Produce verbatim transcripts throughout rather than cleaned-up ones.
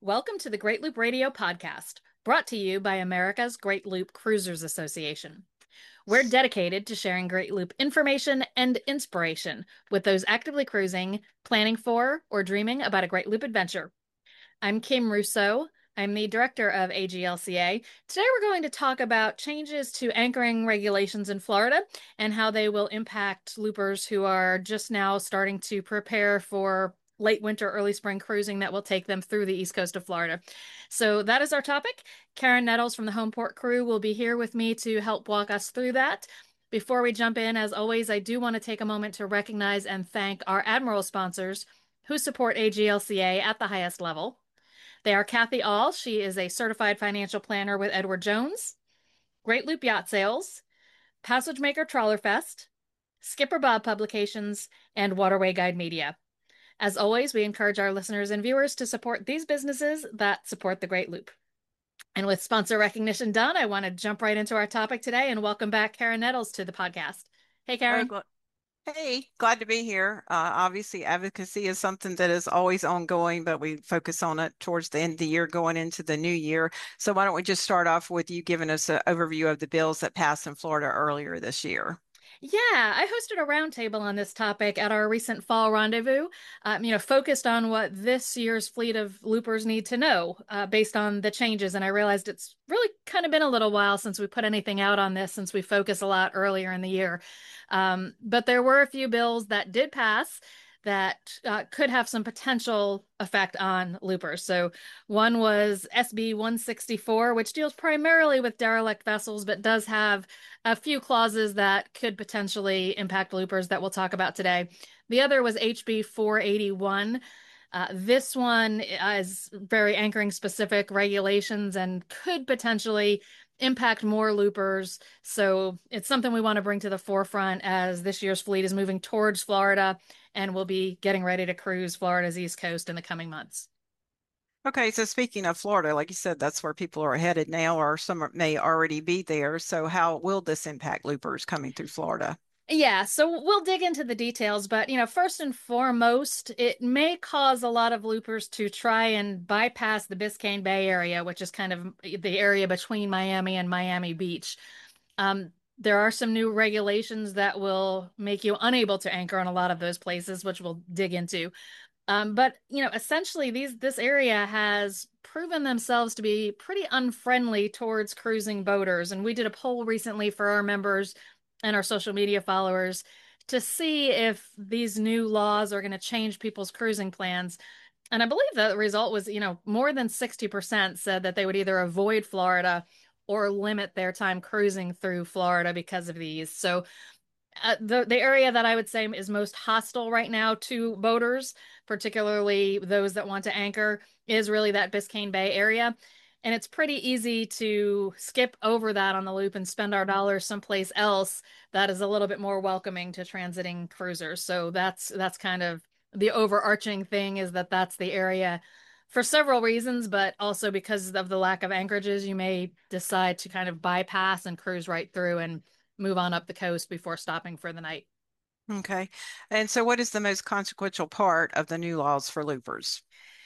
Welcome to the Great Loop Radio podcast, brought to you by America's Great Loop Cruisers Association. We're dedicated to sharing Great Loop information and inspiration with those actively cruising, planning for, or dreaming about a Great Loop adventure. I'm Kim Rousseau. I'm the director of A G L C A. Today we're going to talk about changes to anchoring regulations in Florida and how they will impact loopers who are just now starting to prepare for late winter, early spring cruising that will take them through the east coast of Florida. So that is our topic. Karen Nettles from the Homeport crew will be here with me to help walk us through that. Before we jump in, as always, I do want to take a moment to recognize and thank our Admiral sponsors who support A G L C A at the highest level. They are Kathy All. She is a certified financial planner with Edward Jones, Great Loop Yacht Sales, Passage Maker Trawler Fest, Skipper Bob Publications, and Waterway Guide Media. As always, we encourage our listeners and viewers to support these businesses that support the Great Loop. And with sponsor recognition done, I want to jump right into our topic today and welcome back Karen Nettles to the podcast. Hey, Oh, Karen. gl- hey, glad to be here. Uh, obviously, advocacy is something that is always ongoing, but we focus on it towards the end of the year, going into the new year. So why don't we just start off with you giving us an overview of the bills that passed in Florida earlier this year? Yeah, I hosted a roundtable on this topic at our recent fall rendezvous, um, you know, focused on what this year's fleet of loopers need to know uh, based on the changes. And I realized it's really kind of been a little while since we put anything out on this, since we focused a lot earlier in the year. Um, but there were a few bills that did pass that uh, could have some potential effect on loopers. So one was S B one sixty-four, which deals primarily with derelict vessels, but does have a few clauses that could potentially impact loopers that we'll talk about today. The other was H B four eighty-one. Uh, this one is very anchoring specific regulations and could potentially impact more loopers. So it's something we want to bring to the forefront as this year's fleet is moving towards Florida and we'll be getting ready to cruise Florida's East Coast in the coming months. Okay, so speaking of Florida, like you said, that's where people are headed now, or some are- may already be there. So how will this impact loopers coming through Florida? Yeah, so we'll dig into the details, but you know, first and foremost, it may cause a lot of loopers to try and bypass the Biscayne Bay area, which is kind of the area between Miami and Miami Beach. Um, there are some new regulations that will make you unable to anchor on a lot of those places, which we'll dig into. Um, but you know, essentially, these this area has proven themselves to be pretty unfriendly towards cruising boaters, and we did a poll recently for our members and our social media followers to see if these new laws are going to change people's cruising plans. And I believe the result was, you know, more than sixty percent said that they would either avoid Florida or limit their time cruising through Florida because of these. So uh, the the area that I would say is most hostile right now to boaters, particularly those that want to anchor, is really that Biscayne Bay area. And it's pretty easy to skip over that on the loop and spend our dollars someplace else that is a little bit more welcoming to transiting cruisers. So that's that's kind of the overarching thing is that that's the area for several reasons, but also because of the lack of anchorages, you may decide to kind of bypass and cruise right through and move on up the coast before stopping for the night. Okay. And so what is the most consequential part of the new laws for loopers?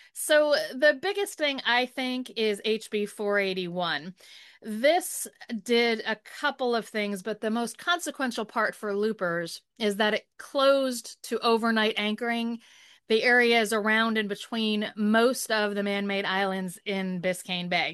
So the biggest thing I think is H B four eighty-one. This did a couple of things, but the most consequential part for loopers is that it closed to overnight anchoring the areas around and between most of the man-made islands in Biscayne Bay.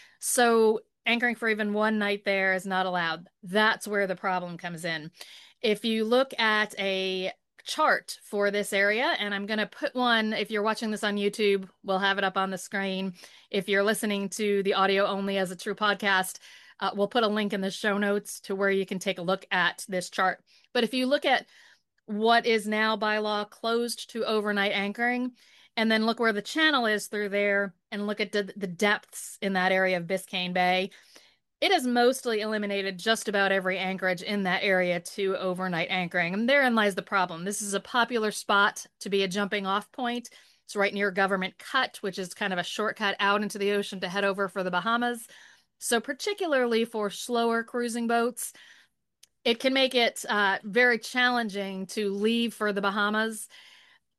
So anchoring for even one night there is not allowed. That's where the problem comes in. If you look at a chart for this area, and I'm going to put one, if you're watching this on YouTube, we'll have it up on the screen. If you're listening to the audio only as a true podcast, uh, we'll put a link in the show notes to where you can take a look at this chart. But if you look at what is now by law closed to overnight anchoring, and then look where the channel is through there, and look at the, the depths in that area of Biscayne Bay, it has mostly eliminated just about every anchorage in that area to overnight anchoring. And therein lies the problem. This is a popular spot to be a jumping off point. It's right near Government Cut, which is kind of a shortcut out into the ocean to head over for the Bahamas. So, particularly for slower cruising boats, it can make it uh, very challenging to leave for the Bahamas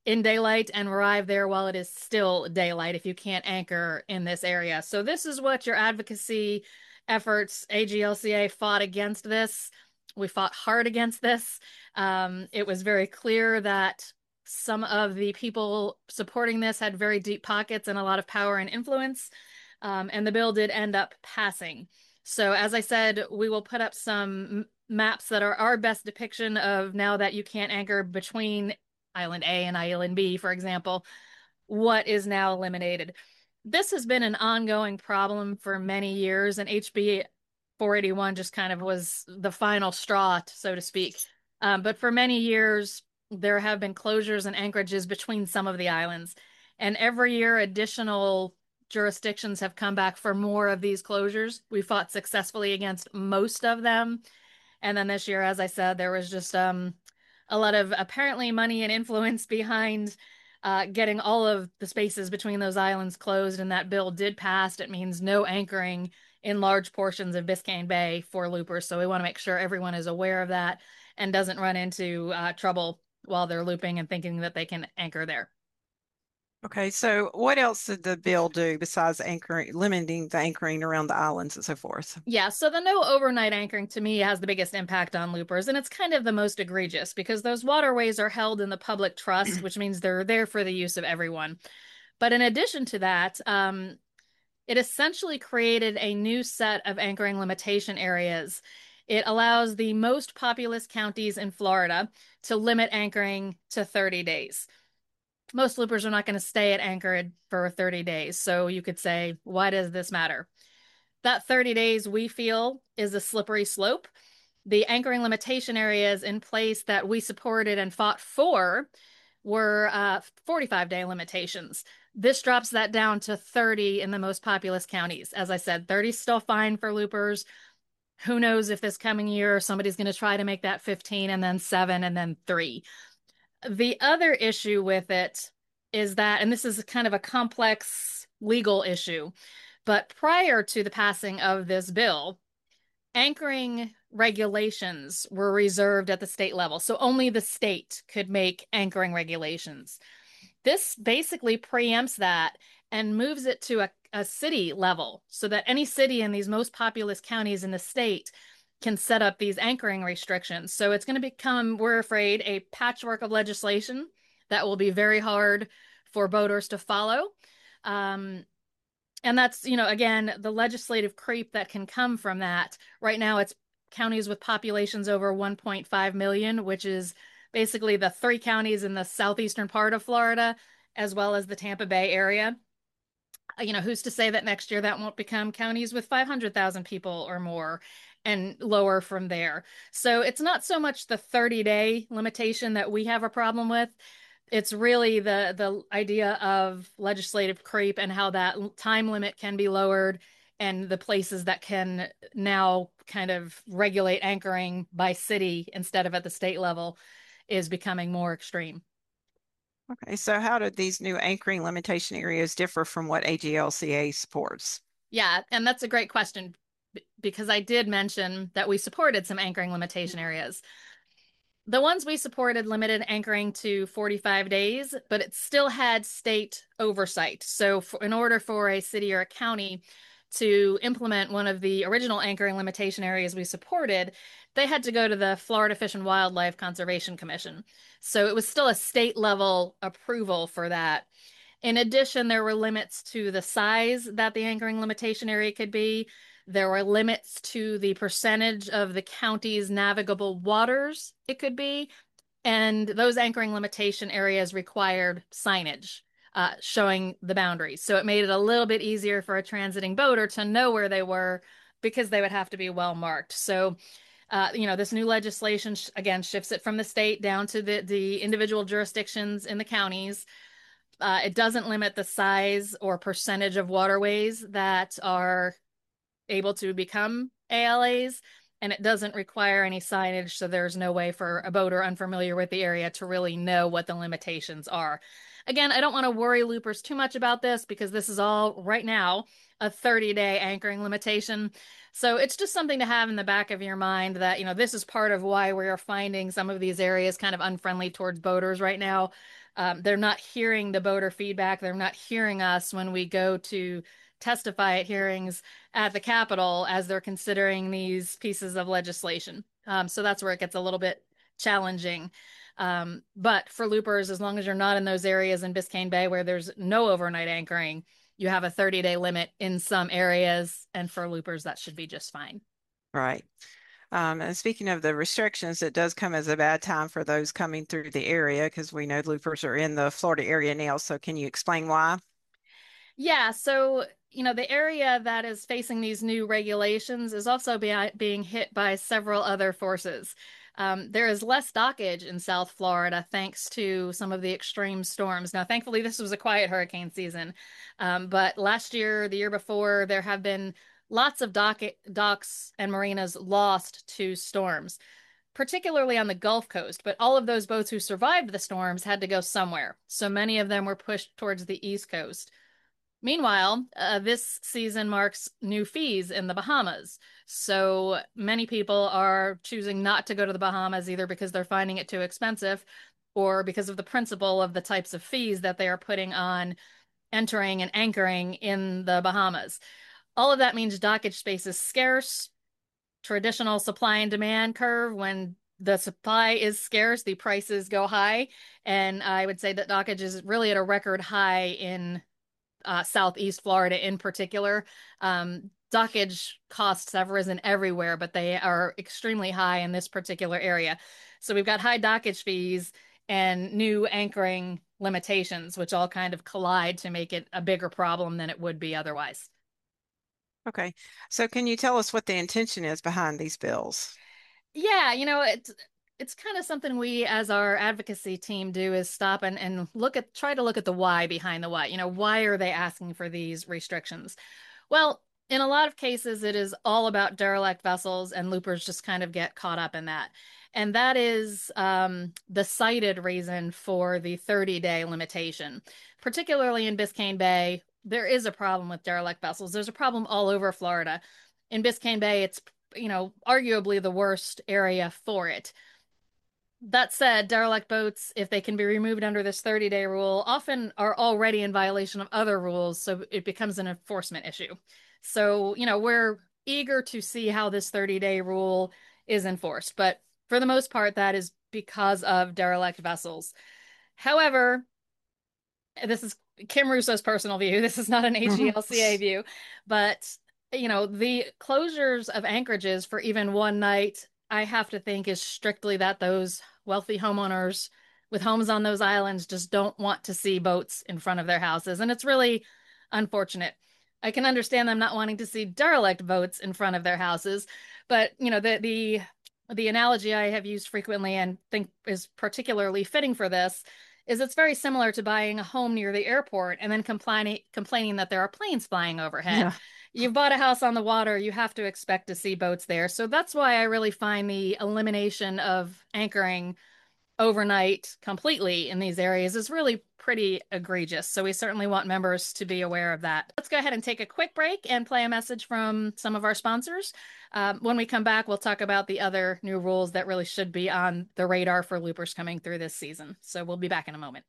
in daylight and arrive there while it is still daylight if you can't anchor in this area. So this is what your advocacy efforts, A G L C A fought against this. We fought hard against this. Um, it was very clear that some of the people supporting this had very deep pockets and a lot of power and influence. Um, and the bill did end up passing. So, as I said, we will put up some maps that are our best depiction of now that you can't anchor between Island A and Island B, for example, what is now eliminated. This has been an ongoing problem for many years, and H B four eighty-one just kind of was the final straw, so to speak. Um, but for many years, there have been closures and anchorages between some of the islands. And every year, additional jurisdictions have come back for more of these closures. We fought successfully against most of them. And then this year, as I said, there was just um, a lot of apparently money and influence behind uh, getting all of the spaces between those islands closed. And that bill did pass. It means no anchoring in large portions of Biscayne Bay for loopers. So we want to make sure everyone is aware of that and doesn't run into uh, trouble while they're looping and thinking that they can anchor there. Okay, so what else did the bill do besides anchoring, limiting the anchoring around the islands and so forth? Yeah, so the no overnight anchoring to me has the biggest impact on loopers, and it's kind of the most egregious because those waterways are held in the public trust, which means they're there for the use of everyone. But in addition to that, um, it essentially created a new set of anchoring limitation areas. It allows the most populous counties in Florida to limit anchoring to thirty days. Most loopers are not going to stay at anchored for thirty days. So you could say, why does this matter? That thirty days we feel is a slippery slope. The anchoring limitation areas in place that we supported and fought for were uh, forty-five day limitations. This drops that down to thirty in the most populous counties. As I said, thirty is still fine for loopers. Who knows if this coming year somebody's going to try to make that fifteen and then seven and then three. The other issue with it is that, and this is kind of a complex legal issue, but prior to the passing of this bill, anchoring regulations were reserved at the state level. So only the state could make anchoring regulations. This basically preempts that and moves it to a, a city level so that any city in these most populous counties in the state can set up these anchoring restrictions. So it's going to become, we're afraid, a patchwork of legislation that will be very hard for boaters to follow. Um, and that's, you know, again, the legislative creep that can come from that. Right now, it's counties with populations over one point five million, which is basically the three counties in the southeastern part of Florida, as well as the Tampa Bay area. You know, who's to say that next year that won't become counties with five hundred thousand people or more and lower from there. So it's not so much the thirty day limitation that we have a problem with. It's really the the idea of legislative creep and how that time limit can be lowered and the places that can now kind of regulate anchoring by city instead of at the state level is becoming more extreme. Okay, so how did these new anchoring limitation areas differ from what A G L C A supports? Yeah, and that's a great question because I did mention that we supported some anchoring limitation areas. The ones we supported limited anchoring to forty-five days, but it still had state oversight. So, for, in order for a city or a county to implement one of the original anchoring limitation areas we supported, they had to go to the Florida Fish and Wildlife Conservation Commission. So, it was still a state level approval for that. In addition, there were limits to the size that the anchoring limitation area could be. There were limits to the percentage of the county's navigable waters it could be. And those anchoring limitation areas required signage uh, showing the boundaries. So it made it a little bit easier for a transiting boater to know where they were because they would have to be well marked. So, uh, you know, this new legislation, again, shifts it from the state down to the, the individual jurisdictions in the counties. Uh, it doesn't limit the size or percentage of waterways that are able to become A L As, and it doesn't require any signage, so there's no way for a boater unfamiliar with the area to really know what the limitations are. Again, I don't want to worry loopers too much about this because this is all right now a thirty day anchoring limitation. So it's just something to have in the back of your mind that, you know, this is part of why we are finding some of these areas kind of unfriendly towards boaters right now Um, they're not hearing the boater feedback. They're not hearing us when we go to testify at hearings at the Capitol as they're considering these pieces of legislation. Um, so that's where it gets a little bit challenging. Um, but for loopers, as long as you're not in those areas in Biscayne Bay where there's no overnight anchoring, you have a thirty day limit in some areas. And for loopers, that should be just fine. Right. Um, and speaking of the restrictions, it does come as a bad time for those coming through the area because we know loopers are in the Florida area now. So can you explain why? Yeah, so you know, the area that is facing these new regulations is also be being hit by several other forces. Um, there is less dockage in South Florida thanks to some of the extreme storms. Now, thankfully, this was a quiet hurricane season, um, but last year, the year before, there have been lots of dock docks and marinas lost to storms, particularly on the Gulf Coast. But all of those boats who survived the storms had to go somewhere, so many of them were pushed towards the East Coast. Meanwhile, uh, this season marks new fees in the Bahamas. So many people are choosing not to go to the Bahamas either because they're finding it too expensive or because of the principle of the types of fees that they are putting on entering and anchoring in the Bahamas. All of that means dockage space is scarce. Traditional supply and demand curve, when the supply is scarce, the prices go high. And I would say that dockage is really at a record high in uh, Southeast Florida in particular. Um, dockage costs have risen everywhere, but they are extremely high in this particular area. So we've got high dockage fees and new anchoring limitations, which all kind of collide to make it a bigger problem than it would be otherwise. Okay. So can you tell us what the intention is behind these bills? Yeah, you know, it's it's kind of something we as our advocacy team do is stop and, and look at try to look at the why behind the why. You know, why are they asking for these restrictions? Well, in a lot of cases, it is all about derelict vessels, and loopers just kind of get caught up in that. And that is um, the cited reason for the thirty day limitation. Particularly in Biscayne Bay, there is a problem with derelict vessels. There's a problem all over Florida. In Biscayne Bay, it's, you know, arguably the worst area for it. That said, derelict boats, if they can be removed under this thirty day rule, often are already in violation of other rules, so it becomes an enforcement issue. So, you know, we're eager to see how this thirty day rule is enforced, but for the most part, that is because of derelict vessels. However, this is Kim Russo's personal view. This is not an A G L C A view, but you know, the closures of anchorages for even one night, I have to think is strictly that those wealthy homeowners with homes on those islands just don't want to see boats in front of their houses. And it's really unfortunate. I can understand them not wanting to see derelict boats in front of their houses, but you know, the the the analogy I have used frequently and think is particularly fitting for this is it's very similar to buying a home near the airport and then complaining complaining that there are planes flying overhead. Yeah. You've bought a house on the water, you have to expect to see boats there. So that's why I really find the elimination of anchoring overnight completely in these areas is really pretty egregious. So we certainly want members to be aware of that. Let's go ahead and take a quick break and play a message from some of our sponsors. Um, when we come back, we'll talk about the other new rules that really should be on the radar for loopers coming through this season. So we'll be back in a moment.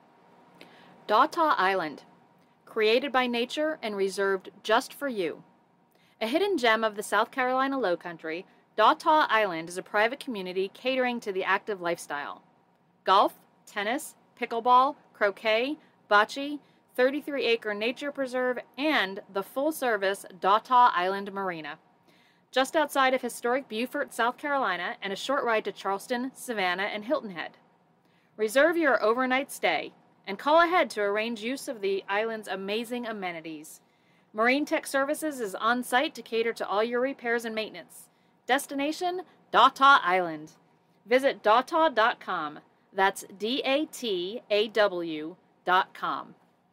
Dawtaw Island, created by nature and reserved just for you. A hidden gem of the South Carolina Lowcountry, Dawtaw Island is a private community catering to the active lifestyle. Golf, tennis, pickleball, croquet, bocce, thirty-three acre nature preserve, and the full-service Dawtaw Island Marina. Just outside of historic Beaufort, South Carolina, and a short ride to Charleston, Savannah, and Hilton Head. Reserve your overnight stay and call ahead to arrange use of the island's amazing amenities. Marine Tech Services is on site to cater to all your repairs and maintenance. Destination, Dawtaw Island. Visit dawtaw dot com. That's D A T A W dot com.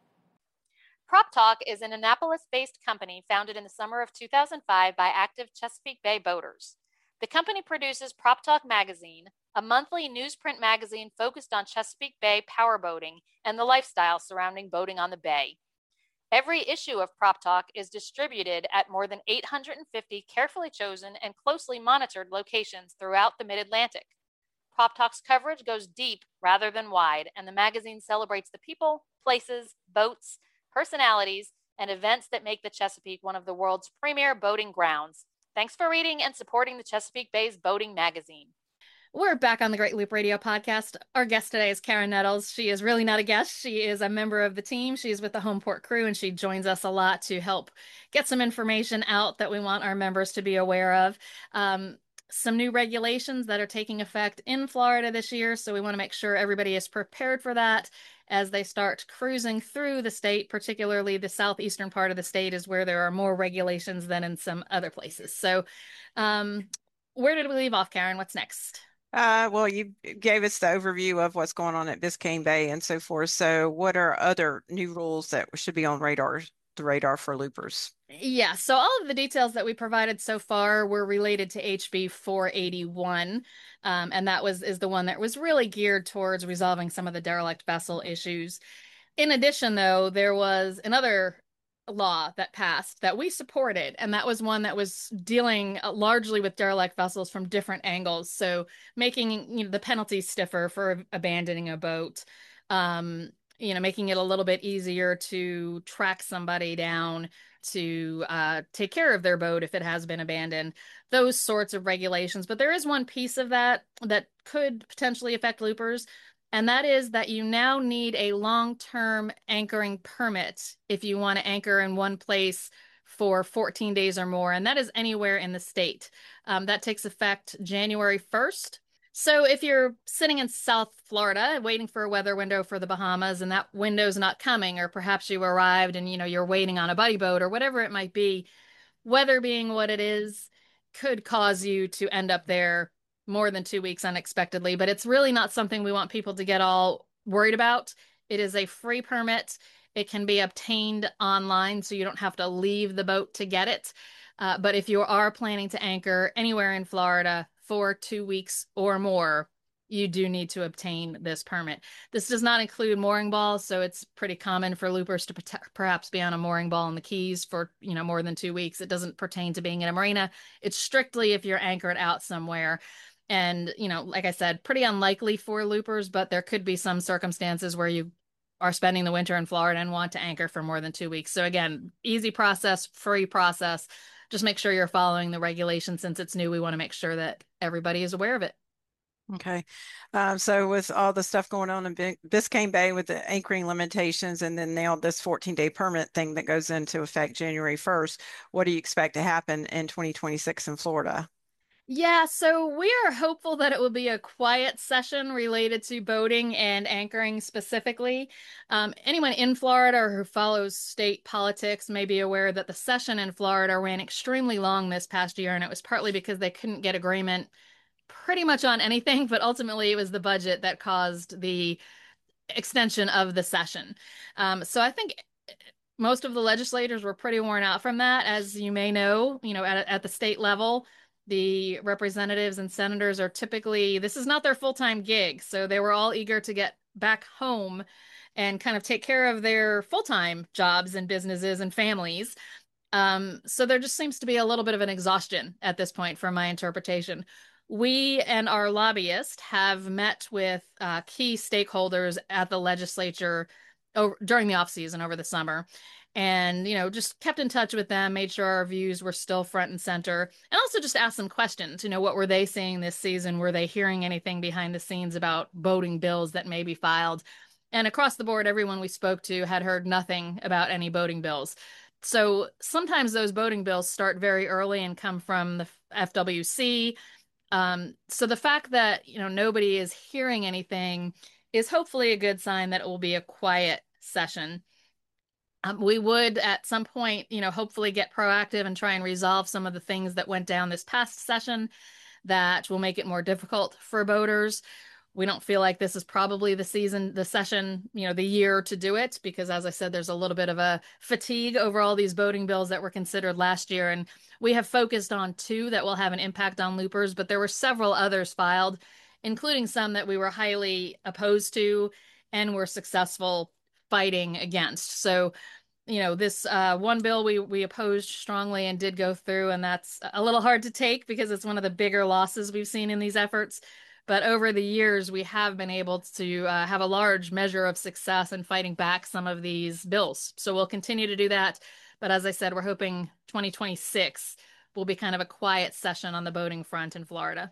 Prop Talk is an Annapolis-based company founded in the summer of two thousand five by active Chesapeake Bay boaters. The company produces Prop Talk Magazine, a monthly newsprint magazine focused on Chesapeake Bay powerboating and the lifestyle surrounding boating on the bay. Every issue of Prop Talk is distributed at more than eight hundred fifty carefully chosen and closely monitored locations throughout the Mid-Atlantic. Prop Talks coverage goes deep rather than wide, and the magazine celebrates the people, places, boats, personalities, and events that make the Chesapeake one of the world's premier boating grounds. Thanks for reading and supporting the Chesapeake Bay's boating magazine. We're back on the Great Loop Radio podcast. Our guest today is Karen Nettles. She is really not a guest. She is a member of the team. She's with the Homeport crew, and she joins us a lot to help get some information out that we want our members to be aware of. Um, some new regulations that are taking effect in Florida this year, so we want to make sure everybody is prepared for that as they start cruising through the state. Particularly the southeastern part of the state is where there are more regulations than in some other places. So um, where did we leave off, Karen? What's next? Uh, well, you gave us the overview of what's going on at Biscayne Bay and so forth. So, what are other new rules that should be on radar, the radar for loopers? Yeah, so all of the details that we provided so far were related to H B four eighty-one, um, and that was is the one that was really geared towards resolving some of the derelict vessel issues. In addition, though, there was another law that passed that we supported, and that was one that was dealing uh, largely with derelict vessels from different angles. So making, you know, the penalties stiffer for abandoning a boat, um, you know, making it a little bit easier to track somebody down to uh, take care of their boat if it has been abandoned, those sorts of regulations. But there is one piece of that that could potentially affect loopers, and that is that you now need a long-term anchoring permit if you want to anchor in one place for fourteen days or more, and that is anywhere in the state. Um, that takes effect January first. So if you're sitting in South Florida waiting for a weather window for the Bahamas and that window's not coming, or perhaps you arrived and you know you're waiting on a buddy boat or whatever it might be, weather being what it is, could cause you to end up there more than two weeks unexpectedly. But it's really not something we want people to get all worried about. It is a free permit. It can be obtained online, so you don't have to leave the boat to get it. Uh, but if you are planning to anchor anywhere in Florida for two weeks or more, you do need to obtain this permit. This does not include mooring balls, so it's pretty common for loopers to perhaps be on a mooring ball in the Keys for, you know, more than two weeks. It doesn't pertain to being in a marina. It's strictly if you're anchored out somewhere. And, you know, like I said, pretty unlikely for loopers, but there could be some circumstances where you are spending the winter in Florida and want to anchor for more than two weeks. So again, easy process, free process. Just make sure you're following the regulations. Since it's new, we want to make sure that everybody is aware of it. Okay. Um, so with all the stuff going on in Biscayne Bay with the anchoring limitations and then now this fourteen day permit thing that goes into effect January first, what do you expect to happen in twenty twenty-six in Florida? Yeah, so we are hopeful that it will be a quiet session related to boating and anchoring specifically. Um, anyone in Florida or who follows state politics may be aware that the session in Florida ran extremely long this past year, and it was partly because they couldn't get agreement pretty much on anything, but ultimately it was the budget that caused the extension of the session. Um, so I think most of the legislators were pretty worn out from that. As you may know, you know, at, at the state level, the representatives and senators are typically, this is not their full-time gig. So they were all eager to get back home and kind of take care of their full-time jobs and businesses and families. Um, so there just seems to be a little bit of an exhaustion at this point, from my interpretation. We and our lobbyist have met with uh, key stakeholders at the legislature over, during the off season over the summer, and you know just kept in touch with them, made sure our views were still front and center, and also just asked some questions. You know, what were they seeing this season? Were they hearing anything behind the scenes about boating bills that may be filed? And across the board, everyone we spoke to had heard nothing about any boating bills. So sometimes those boating bills start very early and come from the F W C. Um, so the fact that, you know, nobody is hearing anything is hopefully a good sign that it will be a quiet session. Um, we would at some point, you know, hopefully get proactive and try and resolve some of the things that went down this past session that will make it more difficult for boaters. We don't feel like this is probably the season, the session, you know, the year to do it, because as I said, there's a little bit of a fatigue over all these boating bills that were considered last year. And we have focused on two that will have an impact on loopers, but there were several others filed, including some that we were highly opposed to and were successful fighting against. So, you know, this uh, one bill we we opposed strongly and did go through, and that's a little hard to take because it's one of the bigger losses we've seen in these efforts. But over the years, we have been able to uh, have a large measure of success in fighting back some of these bills. So we'll continue to do that. But as I said, we're hoping twenty twenty-six will be kind of a quiet session on the boating front in Florida.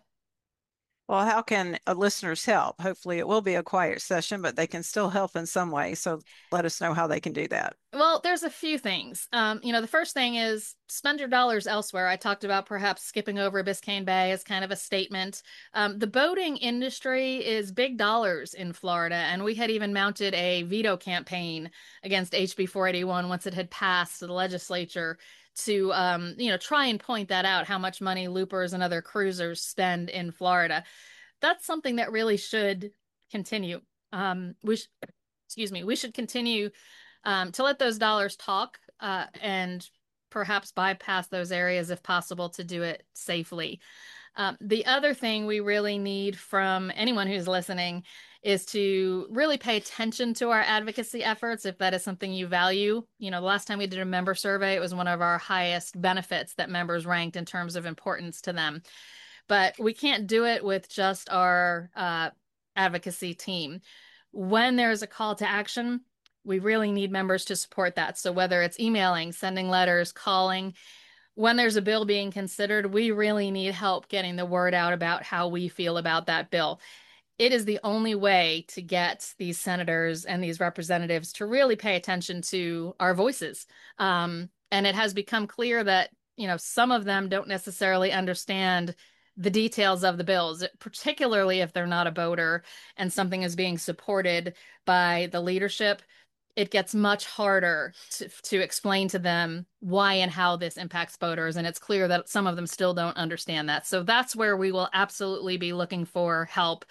Well, how can uh, listeners help? Hopefully, it will be a quiet session, but they can still help in some way. So let us know how they can do that. Well, there's a few things. Um, you know, the first thing is spend your dollars elsewhere. I talked about perhaps skipping over Biscayne Bay as kind of a statement. Um, the boating industry is big dollars in Florida, and we had even mounted a veto campaign against H B four eighty-one once it had passed the legislature to, um, you know, try and point that out, how much money loopers and other cruisers spend in Florida. That's something that really should continue. Um, we, sh- excuse me, we should continue um, to let those dollars talk uh, and perhaps bypass those areas if possible to do it safely. Um, the other thing we really need from anyone who's listening is to really pay attention to our advocacy efforts if that is something you value. You know, the last time we did a member survey, it was one of our highest benefits that members ranked in terms of importance to them. But we can't do it with just our uh, advocacy team. When there's a call to action, we really need members to support that. So whether it's emailing, sending letters, calling, when there's a bill being considered, we really need help getting the word out about how we feel about that bill. It is the only way to get these senators and these representatives to really pay attention to our voices. Um, and it has become clear that, you know, some of them don't necessarily understand the details of the bills, particularly if they're not a boater and something is being supported by the leadership. It gets much harder to, to explain to them why and how this impacts boaters. And it's clear that some of them still don't understand that. So that's where we will absolutely be looking for help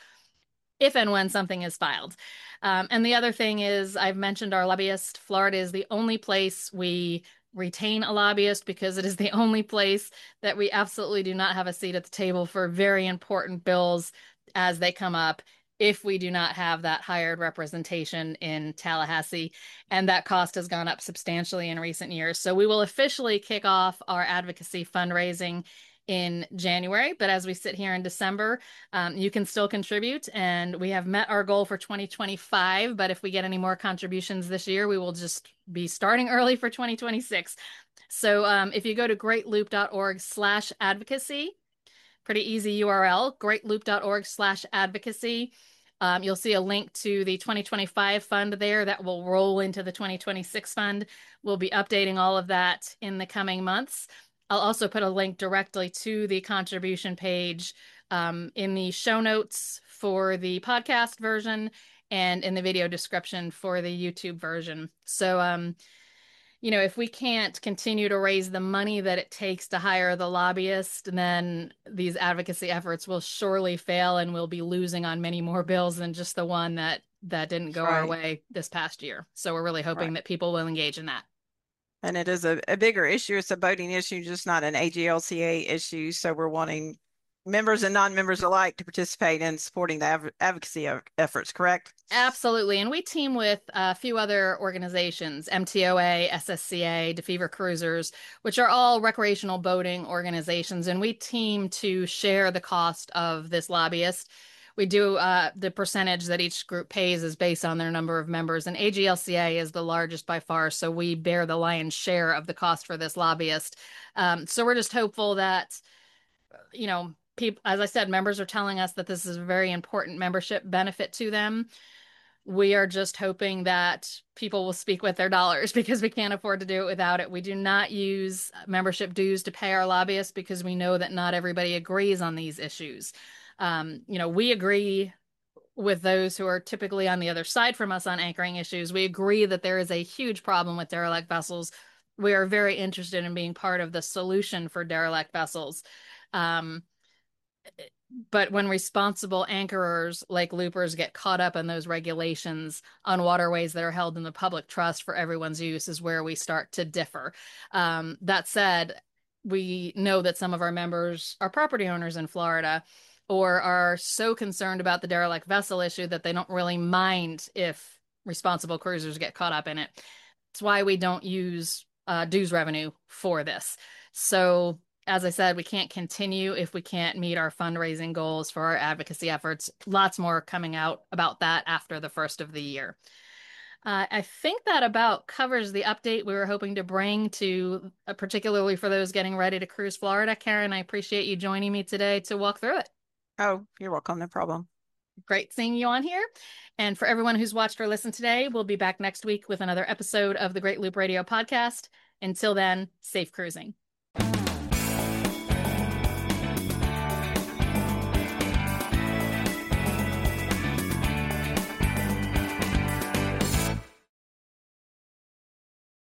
if and when something is filed. Um, and the other thing is, I've mentioned our lobbyist. Florida is the only place we retain a lobbyist because it is the only place that we absolutely do not have a seat at the table for very important bills as they come up if we do not have that hired representation in Tallahassee. And that cost has gone up substantially in recent years. So we will officially kick off our advocacy fundraising in January. But as we sit here in December, um, you can still contribute. And we have met our goal for twenty twenty-five. But if we get any more contributions this year, we will just be starting early for twenty twenty-six. So um, if you go to greatloop.org slash advocacy, pretty easy U R L, greatloop.org slash advocacy. Um, you'll see a link to the twenty twenty-five fund there that will roll into the twenty twenty-six fund. We'll be updating all of that in the coming months. I'll also put a link directly to the contribution page um, in the show notes for the podcast version and in the video description for the YouTube version. So, um, you know, if we can't continue to raise the money that it takes to hire the lobbyist, then these advocacy efforts will surely fail and we'll be losing on many more bills than just the one that that didn't go right. our way this past year. So we're really hoping right. that people will engage in that. And it is a, a bigger issue. It's a boating issue, just not an A G L C A issue. So we're wanting members and non-members alike to participate in supporting the av- advocacy efforts, correct? Absolutely. And we team with a few other organizations, M T O A, S S C A, DeFever Cruisers, which are all recreational boating organizations. And we team to share the cost of this lobbyist. We do uh, the percentage that each group pays is based on their number of members, and A G L C A is the largest by far, so we bear the lion's share of the cost for this lobbyist. Um, so we're just hopeful that, you know, people, as I said, members are telling us that this is a very important membership benefit to them. We are just hoping that people will speak with their dollars because we can't afford to do it without it. We do not use membership dues to pay our lobbyists because we know that not everybody agrees on these issues. Um, you know, we agree with those who are typically on the other side from us on anchoring issues. We agree that there is a huge problem with derelict vessels. We are very interested in being part of the solution for derelict vessels. Um, but when responsible anchorers like loopers get caught up in those regulations on waterways that are held in the public trust for everyone's use is where we start to differ. Um, that said, we know that some of our members are property owners in Florida or are so concerned about the derelict vessel issue that they don't really mind if responsible cruisers get caught up in it. It's why we don't use uh, dues revenue for this. So as I said, we can't continue if we can't meet our fundraising goals for our advocacy efforts. Lots more coming out about that after the first of the year. Uh, I think that about covers the update we were hoping to bring to, uh, particularly for those getting ready to cruise Florida. Karen, I appreciate you joining me today to walk through it. Oh, you're welcome. No problem. Great seeing you on here. And for everyone who's watched or listened today, we'll be back next week with another episode of the Great Loop Radio podcast. Until then, safe cruising.